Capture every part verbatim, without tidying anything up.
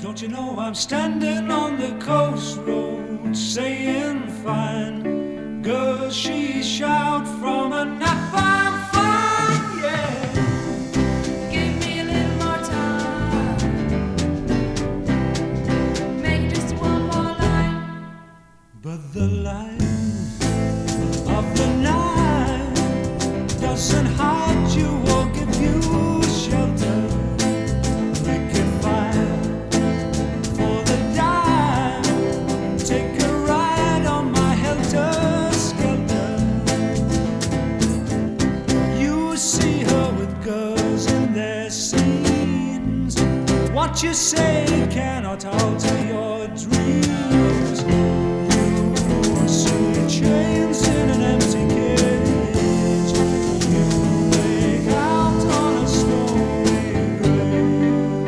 Don't you know I'm standing on the coast road saying fine. Girls, she shout from a nap, I'm fine, yeah. Give me a little more time. Make just one more line. But the line of the night doesn't hide you or give you shelter. Make it fire for the dime. Take a ride on my helter-skelter. You see her with girls in their scenes. What you say cannot alter your dreams. You see chains in an empty cage. You make out on a snowy grave.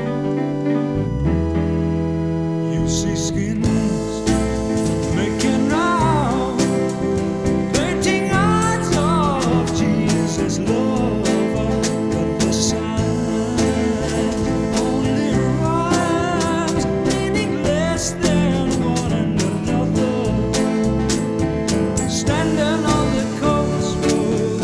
You see skins making round, painting eyes of Jesus' lover. But the sign only rhymes, meaning less than one and another. Standing on the coast road,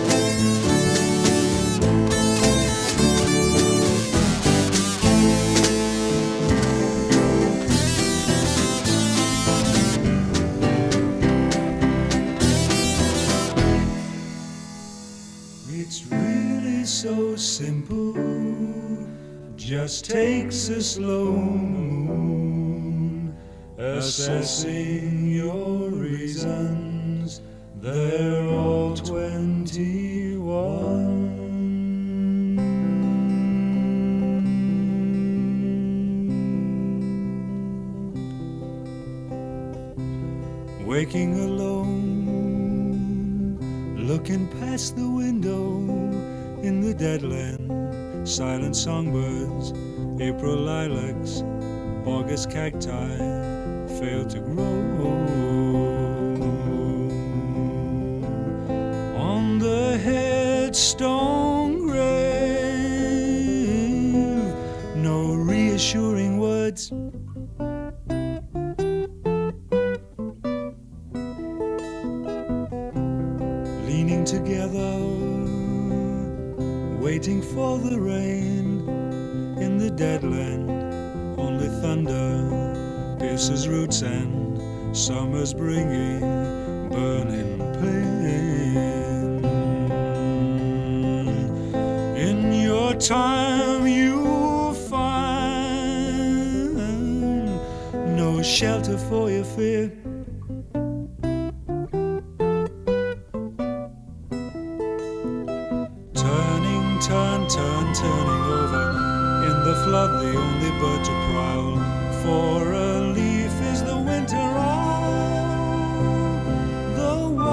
it's really so simple. Just takes a slow moon, assessing your reasons. They're all twenty-one. Waking alone, looking past the window in the dead land. Silent songbirds, April lilacs, August cacti fail to grow. On the headstone grave, no reassuring words. Leaning together, waiting for the rain in the dead land. Only thunder pierces roots and summer's bringing burning pain. In your time you'll find no shelter for your fear. Turning, turn, turn, turning over. In the flood, the only bird to prowl for a leaf is the winter owl. The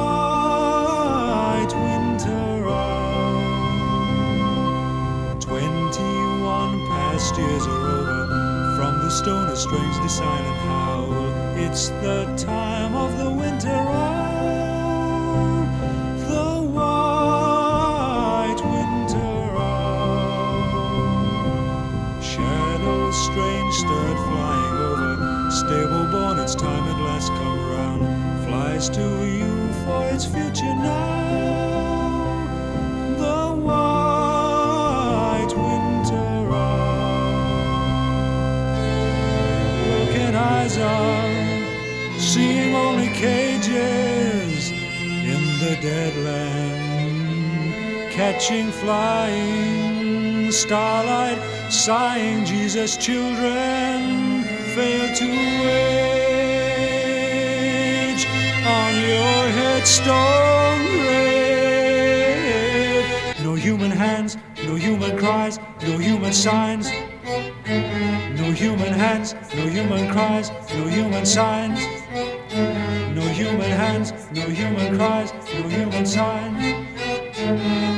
white winter owl. Twenty-one past years are over. From the stone, a strangely silent howl. It's the time of the winter owl. The white winter owl. Shadows strange stirred flying over. Stable born, its time at last come round. Flies to you for its future now. The white winter owl. Broken eyes are seeing only cages in the dead land. Catching, flying, starlight, sighing, Jesus' children fail to age on your headstone grave. No human hands, no human cries, no human signs. No human hands, no human cries, no human signs. No human hands, no human cries, no human signs.